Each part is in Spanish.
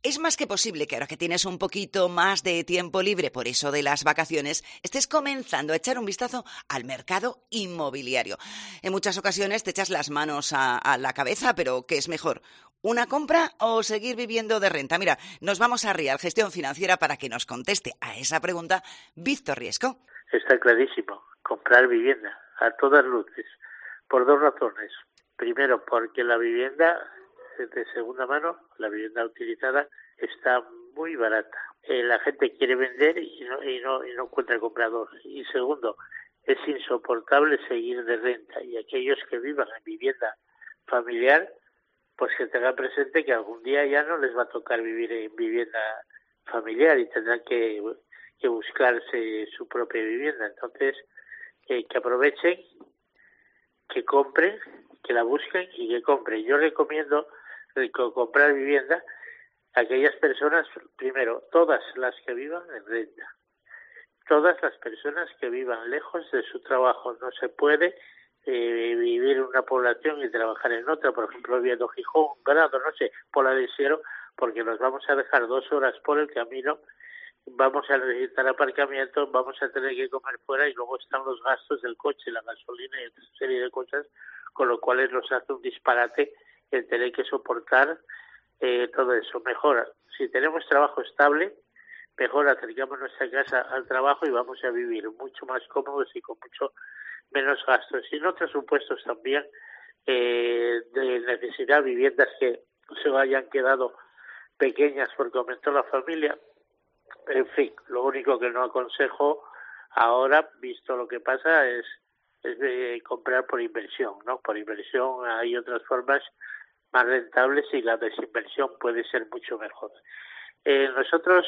Es más que posible que ahora que tienes un poquito más de tiempo libre por eso de las vacaciones, estés comenzando a echar un vistazo al mercado inmobiliario. En muchas ocasiones te echas las manos a la cabeza, pero ¿qué es mejor? ¿Una compra o seguir viviendo de renta? Mira, nos vamos a Rial Gestión Financiera para que nos conteste a esa pregunta Víctor Riesco. Está clarísimo, comprar vivienda a todas luces, por dos razones. Primero, porque la vivienda de segunda mano, la vivienda utilizada, está muy barata. La gente quiere vender y no encuentra comprador. Y segundo, es insoportable seguir de renta. Y aquellos que vivan en vivienda familiar, pues que tengan presente que algún día ya no les va a tocar vivir en vivienda familiar y tendrán que buscarse su propia vivienda. Entonces, que aprovechen, que compren, que la busquen y que compren. Yo recomiendo comprar vivienda a aquellas personas, primero, todas las que vivan en renta. Todas las personas que vivan lejos de su trabajo. No se puede vivir en una población y trabajar en otra, por ejemplo, viendo Gijón, Grado, no sé, Pola de Siero, porque nos vamos a dejar 2 horas por el camino, vamos a necesitar aparcamiento, vamos a tener que comer fuera y luego están los gastos del coche, la gasolina y otra serie de cosas, con lo cual nos hace un disparate el tener que soportar todo eso. Mejor, si tenemos trabajo estable, mejor acercamos nuestra casa al trabajo y vamos a vivir mucho más cómodos y con mucho menos gastos. Y en otros supuestos también de necesidad, viviendas que se hayan quedado pequeñas porque aumentó la familia. En fin, lo único que no aconsejo ahora, visto lo que pasa, es comprar por inversión, ¿no? Por inversión hay otras formas más rentables y la desinversión puede ser mucho mejor. Nosotros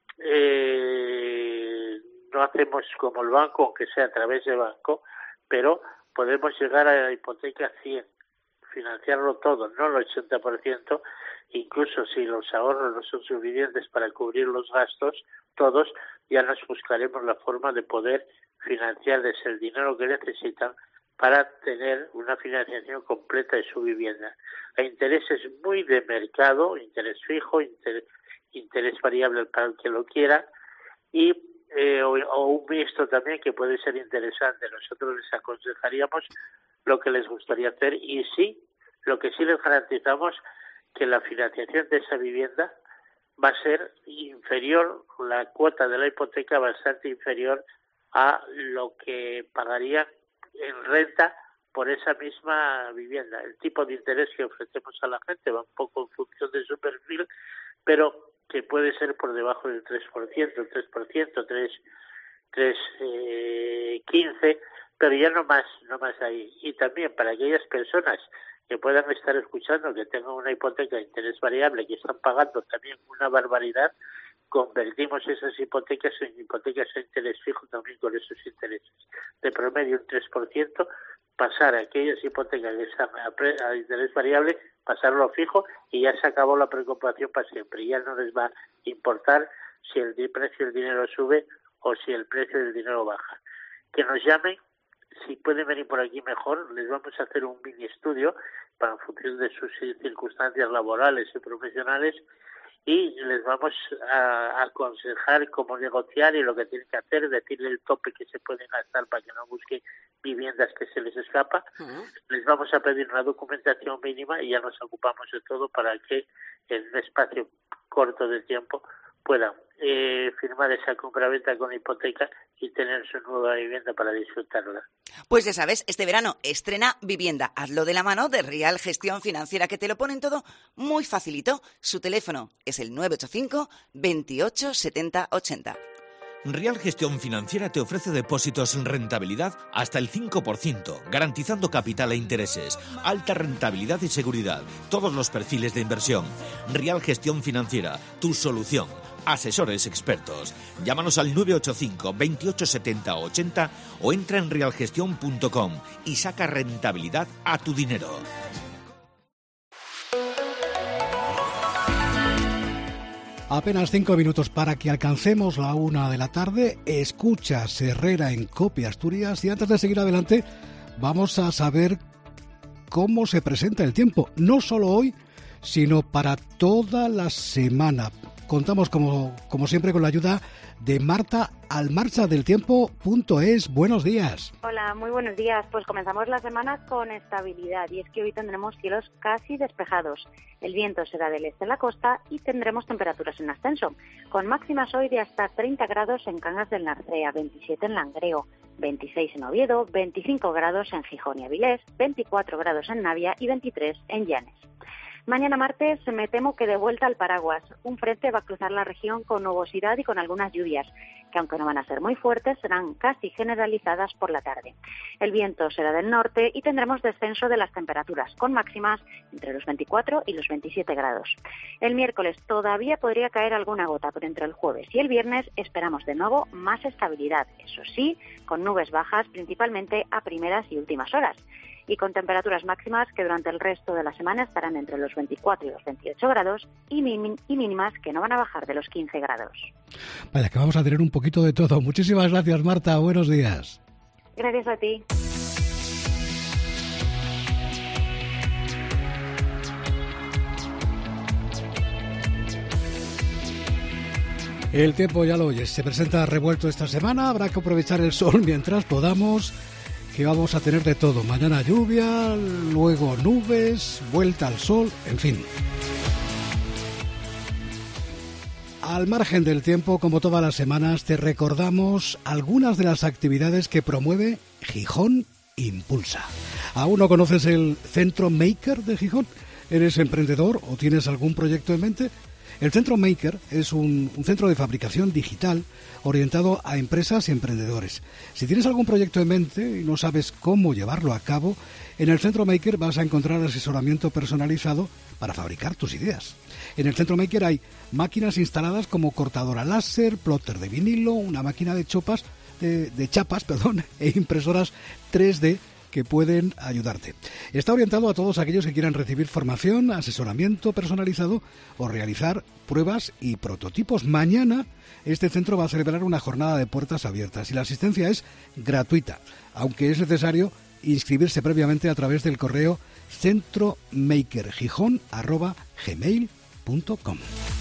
no hacemos como el banco, aunque sea a través del banco, pero podemos llegar a la hipoteca 100, financiarlo todo, no el 80%, incluso si los ahorros no son suficientes para cubrir los gastos, todos, ya nos buscaremos la forma de poder financiarles el dinero que necesitan para tener una financiación completa de su vivienda. A intereses muy de mercado, interés fijo, interés variable para el que lo quiera, y o un mixto también que puede ser interesante. Nosotros les aconsejaríamos lo que les gustaría hacer y sí, lo que sí les garantizamos que la financiación de esa vivienda va a ser inferior, la cuota de la hipoteca bastante inferior a lo que pagarían en renta por esa misma vivienda. El tipo de interés que ofrecemos a la gente va un poco en función de su perfil, pero que puede ser por debajo del 3%, el 3%, 3,15%, pero ya no más ahí. Y también para aquellas personas que puedan estar escuchando, que tengan una hipoteca de interés variable, que están pagando también una barbaridad, convertimos esas hipotecas en hipotecas a interés fijo también con esos intereses. De promedio un 3%, pasar a aquellas hipotecas que están a interés variable, pasarlo a fijo y ya se acabó la preocupación para siempre. Ya no les va a importar si el precio del dinero sube o si el precio del dinero baja. Que nos llamen, si pueden venir por aquí mejor, les vamos a hacer un mini estudio para en función de sus circunstancias laborales y profesionales y les vamos a aconsejar cómo negociar y lo que tienen que hacer, decirle el tope que se pueden gastar para que no busquen viviendas que se les escapa. Les vamos a pedir una documentación mínima y ya nos ocupamos de todo para que en un espacio corto de tiempo puedan firmar esa compraventa con hipoteca y tener su nueva vivienda para disfrutarla. Pues ya sabes, este verano estrena vivienda. Hazlo de la mano de Rial Gestión Financiera, que te lo ponen todo muy facilito. Su teléfono es el 985 28 70 80. Rial Gestión Financiera te ofrece depósitos en rentabilidad hasta el 5%, garantizando capital e intereses, alta rentabilidad y seguridad, todos los perfiles de inversión. Rial Gestión Financiera, tu solución. Asesores expertos. Llámanos al 985 28 70 80 o entra en realgestion.com y saca rentabilidad a tu dinero. Apenas 5 minutos para que alcancemos la 1 de la tarde. Escuchas Herrera en COPE Asturias y antes de seguir adelante vamos a saber cómo se presenta el tiempo, no solo hoy, sino para toda la semana. Contamos, como siempre, con la ayuda de Marta, almarchadeltiempo.es. Buenos días. Hola, muy buenos días. Pues comenzamos la semana con estabilidad, y es que hoy tendremos cielos casi despejados. El viento será del este en la costa y tendremos temperaturas en ascenso, con máximas hoy de hasta 30 grados en Cangas del Narcea, 27 en Langreo, 26 en Oviedo, 25 grados en Gijón y Avilés, 24 grados en Navia y 23 en Llanes. Mañana martes me temo que de vuelta al paraguas. Un frente va a cruzar la región con nubosidad y con algunas lluvias, que aunque no van a ser muy fuertes, serán casi generalizadas por la tarde. El viento será del norte y tendremos descenso de las temperaturas, con máximas entre los 24 y los 27 grados. El miércoles todavía podría caer alguna gota, pero entre el jueves y el viernes esperamos de nuevo más estabilidad, eso sí, con nubes bajas principalmente a primeras y últimas horas, y con temperaturas máximas que durante el resto de la semana estarán entre los 24 y los 28 grados y mínimas que no van a bajar de los 15 grados. Vaya, que vamos a tener un poquito de todo. Muchísimas gracias, Marta. Buenos días. Gracias a ti. El tiempo, ya lo oyes, se presenta revuelto esta semana. Habrá que aprovechar el sol mientras podamos, que vamos a tener de todo. Mañana lluvia, luego nubes, vuelta al sol, en fin. Al margen del tiempo, como todas las semanas, te recordamos algunas de las actividades que promueve Gijón Impulsa. ¿Aún no conoces el Centro Maker de Gijón? ¿Eres emprendedor o tienes algún proyecto en mente? El Centro Maker es un centro de fabricación digital orientado a empresas y emprendedores. Si tienes algún proyecto en mente y no sabes cómo llevarlo a cabo, en el Centro Maker vas a encontrar asesoramiento personalizado para fabricar tus ideas. En el Centro Maker hay máquinas instaladas como cortadora láser, plotter de vinilo, una máquina de chapas e impresoras 3D que pueden ayudarte. Está orientado a todos aquellos que quieran recibir formación, asesoramiento personalizado o realizar pruebas y prototipos. Mañana este centro va a celebrar una jornada de puertas abiertas y la asistencia es gratuita, aunque es necesario inscribirse previamente a través del correo centromakergijón@gmail.com.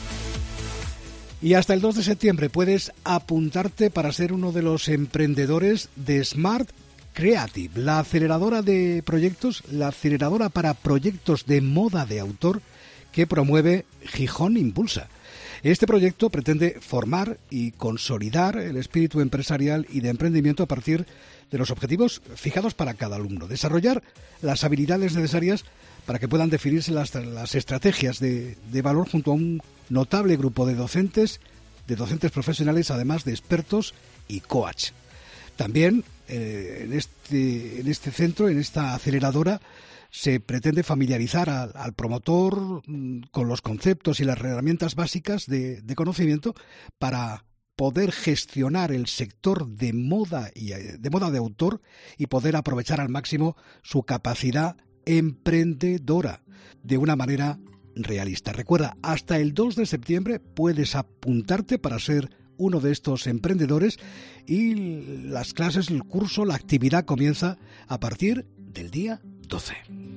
Y hasta el 2 de septiembre puedes apuntarte para ser uno de los emprendedores de Smart Creative, la aceleradora de proyectos, la aceleradora para proyectos de moda de autor que promueve Gijón Impulsa. Este proyecto pretende formar y consolidar el espíritu empresarial y de emprendimiento a partir de los objetivos fijados para cada alumno, desarrollar las habilidades necesarias para que puedan definirse las estrategias de valor junto a un notable grupo de docentes profesionales, además de expertos y coach. También en este centro, en esta aceleradora, se pretende familiarizar al promotor con los conceptos y las herramientas básicas de conocimiento para poder gestionar el sector de moda de autor y poder aprovechar al máximo su capacidad emprendedora de una manera realista. Recuerda, hasta el 2 de septiembre puedes apuntarte para ser uno de estos emprendedores y las clases, el curso, la actividad comienza a partir del día 12.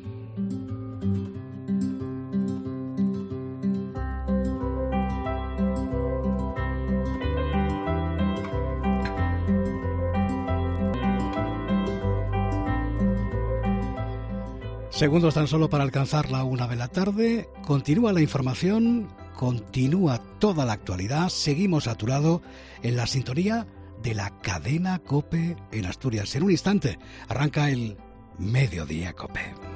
Segundos tan solo para alcanzar la 1 de la tarde. Continúa la información, continúa toda la actualidad. Seguimos a tu lado en la sintonía de la cadena COPE en Asturias. En un instante arranca el Mediodía COPE.